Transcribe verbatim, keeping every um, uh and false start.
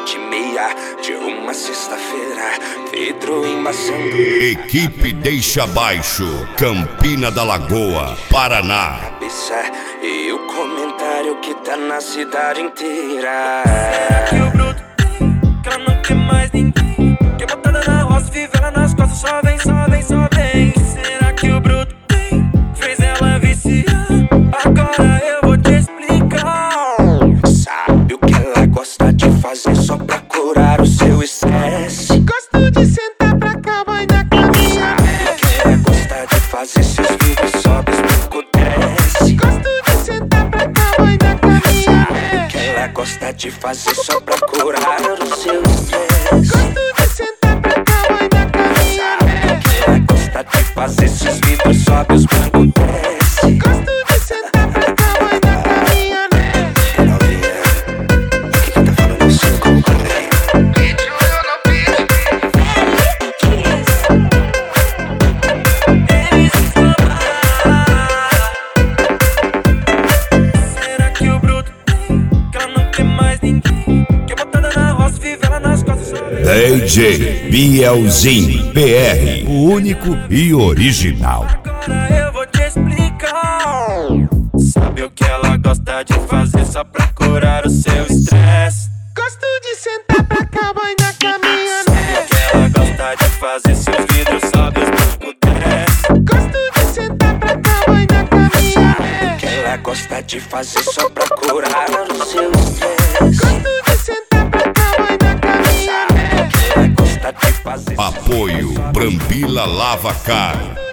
sete e meia de uma sexta-feira, vidro embaçando. Equipe Deixa Baixo, Campina da Lagoa, Paraná. E o comentário que tá na cidade inteira. Será que o bruto tem, que ela não quer mais ninguém? Que botada na roça, vive ela nas costas, só vem, só vem, só vem. Será que o bruto tem, fez ela viciar? Agora eu vou te explicar. Sabe o que ela gosta de fazer só pra curar o seu estresse? Gosto de sentar pra cá, vai na caminha. Sabe o que ela gosta de fazer, seus vídeos sobe, os bancos desce. Gosto de sentar pra cá, vai na caminha. Sabe o que ela gosta de fazer só pra curar o seu estresse? Gosto de sentar pra cá, vai na caminha. Sabe o que ela gosta de fazer, seus vídeos sobe, os bancos desce. Gosto de sentar pra cá, vai na caminha. Novinha, o que que tá falando assim como quadrinho? Será que o bruto tem, que ela não quer mais ninguém? Que botada na roça, vive ela nas costas, só vem. D J Bielzinho P R, o único e original. Agora eu vou te explicar. Sabe o que ela gosta de fazer só pra curar o seu estresse? Gosto de sentar pra cá, vai na caminha. Sabe o que ela gosta de fazer, seus vidros sobe, os bancos desce. Gosto de sentar pra cá, vai na caminha. Sabe o que ela gosta de fazer só pra curar o seu estresse? Gosto de sentar pra cá, vai na caminha. Sabe o que ela gosta de fazer? Apoio Brambila Lava Car.